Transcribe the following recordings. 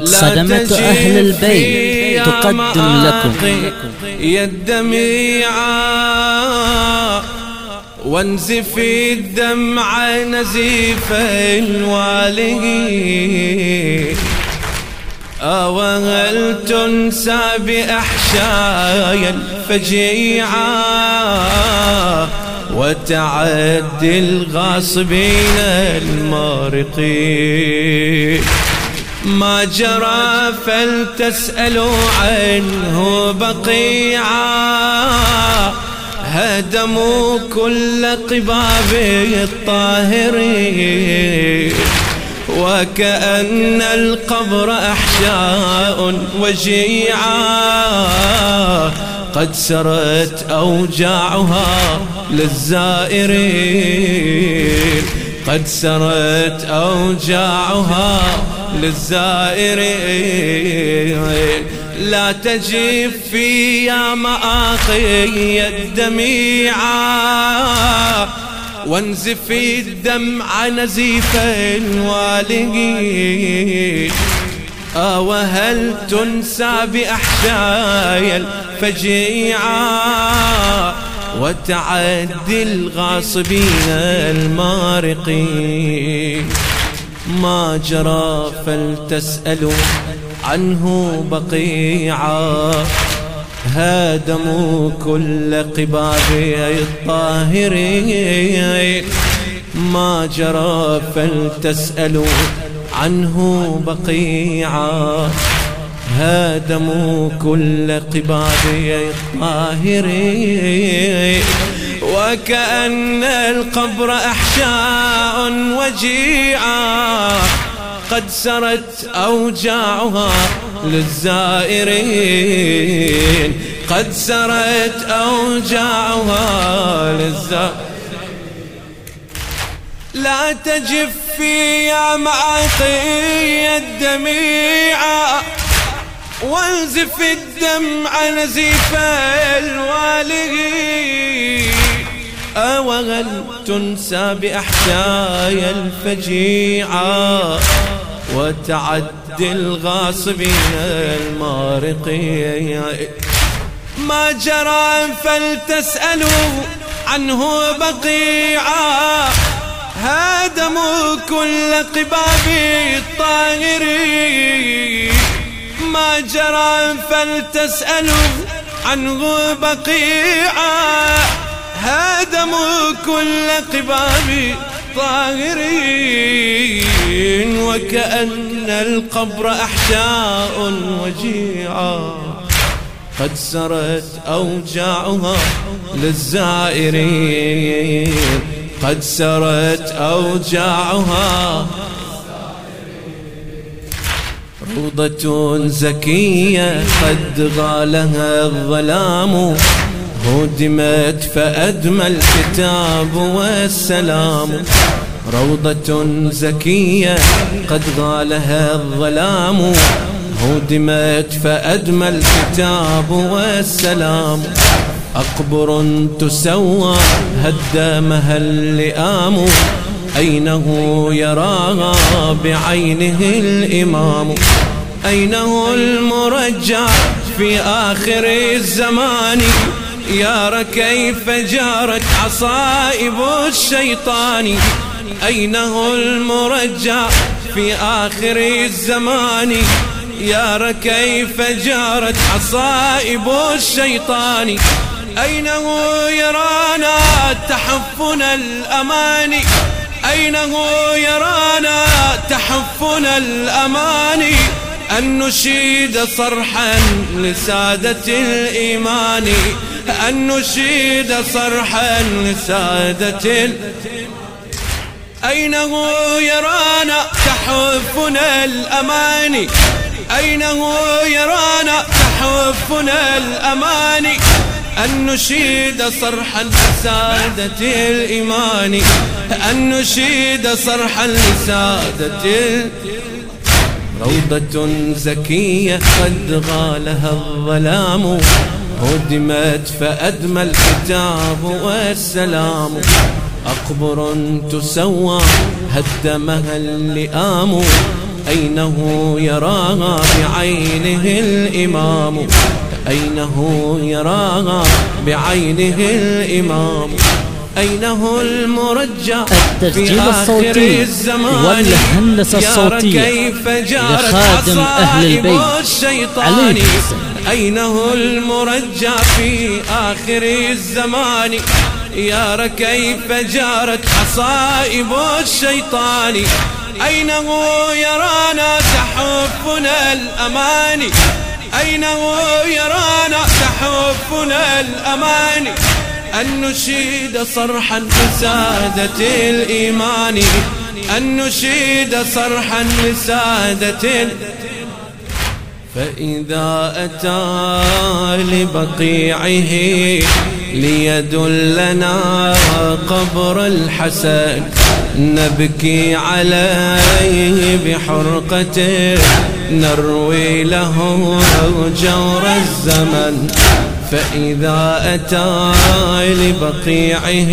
صدمة أهل البيت تقدم لكم يا الدميعة وانزف الدمع نزيف الوالي، وهل تنسى بأحشاي الفجيعة وتعدي الغاصبين المارقين؟ ما جرى فلتسألوا عنه بقيعا، هدموا كل قباب الطاهرين، وكأن القبر أحشاء وجيعا قد سرت أوجاعها للزائرين، قد سرت أوجاعها للزائرين. لا تجفي يا مآخي الدميعة وانزفي الدمع نزيف الوالي، وهل تنسى بأحشاي الفجيعة وتعدي الغاصبين المارقين؟ ما جرى فلتسألوا عنه بقيعا، هادموا كل قباب الطاهرين. ما جرى فلتسألوا عنه بقيعا، هادموا كل قباب الطاهرين، وكأن القبر أحشاء وجيعا قد سرت أوجاعها للزائرين، قد سرت أوجاعها للزائرين. لا تجفي يا معاقي الدميعة وانزف الدمع نزيف الوالي، وهل تنسى بأحشاي الفجيعة وتعدي الغاصبين المارقين؟ ما جرى فلتسألوا عنه بقيعا، هادموا كل قباب الطاهرين. ما جرى فلتسألوا عنه بقيعا، هادموا كل قباب الطاهرين، وكأن القبر أحشاء وجيعا قد سرت أوجاعها للزائرين، قد سرت أوجاعها. روضة زكية قد غالها الظلام، هدمت فأدمى الكتاب والسلام. روضة زكية قد غالها الظلام، هدمت فأدمى الكتاب والسلام. أقبر تسوى هدمها اللئام، أينه يراها بعينه الإمام؟ أينه المرجع في آخر الزمان؟ يا كيف جارت عصائب الشيطان؟ أينه المرجع في آخر الزمان؟ يا كيف جارت عصائب الشيطان؟ أينه يرانا تحفن الأمان؟ أينه يرانا تحفن الأمان؟ أن نشيد صرحا لسادة الإيمان، أن نشيد صرحا لسادة. أينه يرانا تحفن الأمان؟ أينه يرانا تحفن الأمان؟ أن نشيد صرحا لسادة الإيمان، أن نشيد صرحا لسادة. روضة زكية قد غالها الظلام، هدمت فأدمى الكتاب والسلام. أقبر تسوى هدمها اللئام، أينه يراها بعينه الإمام، أينه يراها بعينه الإمام، أينه المرجى في آخر الزمان. والهندسة الصوتية كيف جارت لخادم أهل البيت الشيطان، أينه المرجى في آخر الزمان. يا كيف جارت عصائب الشيطان، أينه يرانا تحفنا الأماني، أينه يرانا تحفنا الأماني. أن نشيد صرحا لسادة الإيمان، أن نشيد صرحا لسادة. فإذا أتى لبقيعه ليدلنا قبر الحسن، نبكي عليه بحرقة نروي له جور الزمن. فإذا أتى لبقيعه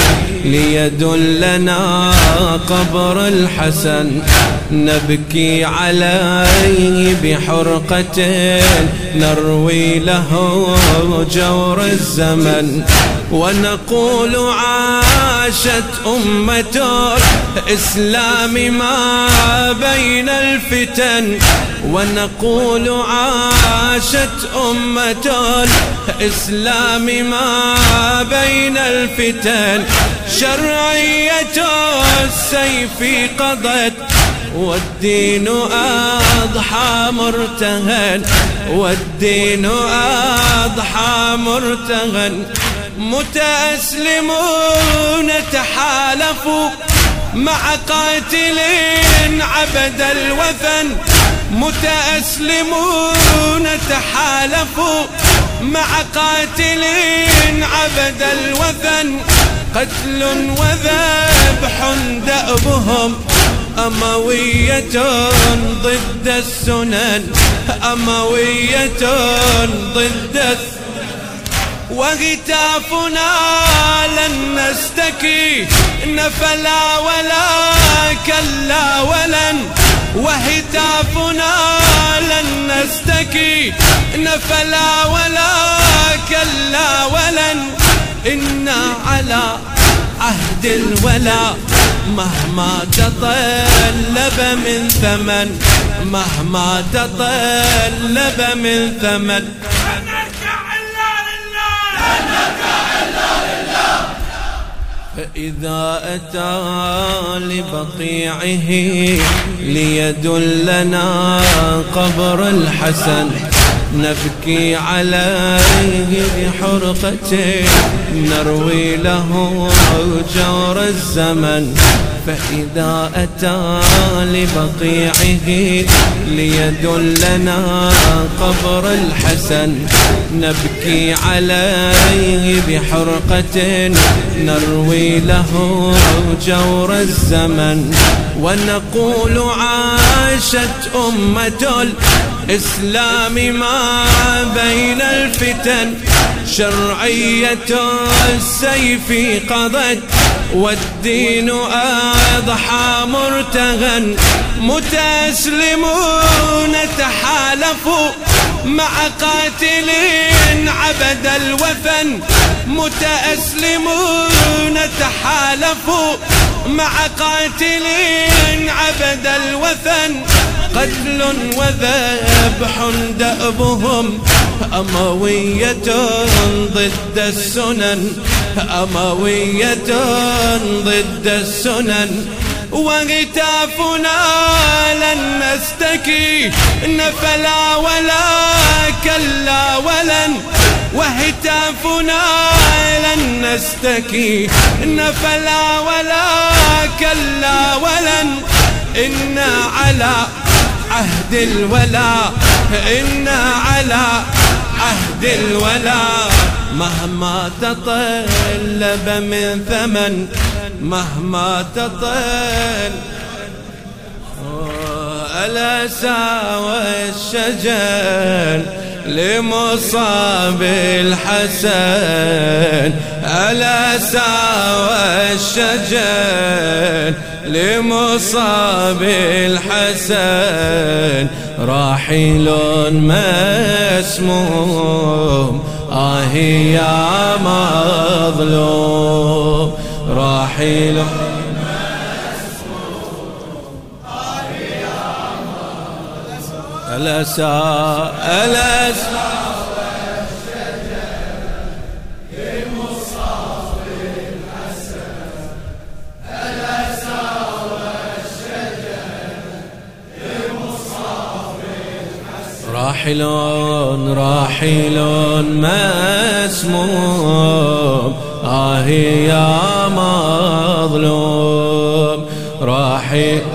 ليدلنا قبر الحسن، نبكي عليه بحرقة نروي له جور الزمن. ونقول عاشت أمة الإسلام ما بين الفتن، ونقول عاشت أمة الإسلام ما بين الفتن. شرعية السيف قضت والدين أضحى مرتهن، والدين أضحى مرتهن. متأسلمون تحالفوا مع قاتل عبد الوثن، متأسلمون تحالفوا مع قاتل عبد الوثن. قتل وذبح دأبهم أموية ضد السنن، أموية ضد السنن. وهتافنا لن نستكي نفلا ولا كلا ولن، وهتافنا لن نستكي نفلا ولا كلا ولن. إنا على عهد الولا مهما تطلب من ثمن، مهما تطلب من ثمن. فإذا أتى لبقيعه ليدلنا قبر الحسن، نبكي عليه بحرقة نروي له جور الزمن. فإذا أتى لبقيعه ليدلنا قبر الحسن، نبكي عليه بحرقة نروي له جور الزمن. ونقول عاشت أمة الإسلام ما بين الفتن. شرعية السيف قضت والدين أضحى مرتهن. متأسلمون تحالفوا مع قاتل عبد الوثن، متأسلمون تحالفوا مع قاتل عبد الوثن. قتل وذبح دأبهم أموية ضد السنن، أموية ضد السنن. وهتافنا لن نستكي نفلا ولا كلا ولن، وهتافنا لن نستكي نفلا ولا كلا ولن. إنا على عهد الولا، إنا على عهد الولا مهما تطلب من ثمن، مهما تطل. ألا ساوى الشجر لمصاب الحسن الأسى والشجن لمصاب الحسن راحل مسموم يا مظلوم راحل الأسى لمصاب الحسن الأسى والشجن لمصاب الحسن راحل مسموم يا مظلوم راحل